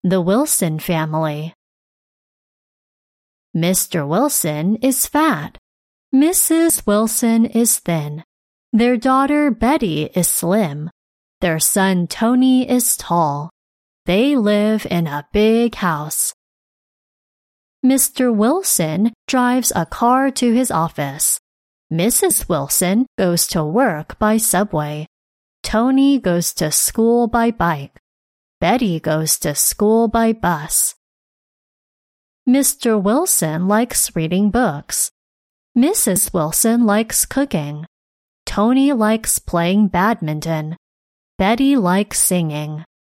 The Wilson family. Mr. Wilson is fat. Mrs. Wilson is thin. Their daughter Betty is slim. Their son Tony is tall. They live in a big house. Mr. Wilson drives a car to his office. Mrs. Wilson goes to work by subway. Tony goes to school by bike. Betty goes to school by bus. Mr. Wilson likes reading books. Mrs. Wilson likes cooking. Tony likes playing badminton. Betty likes singing.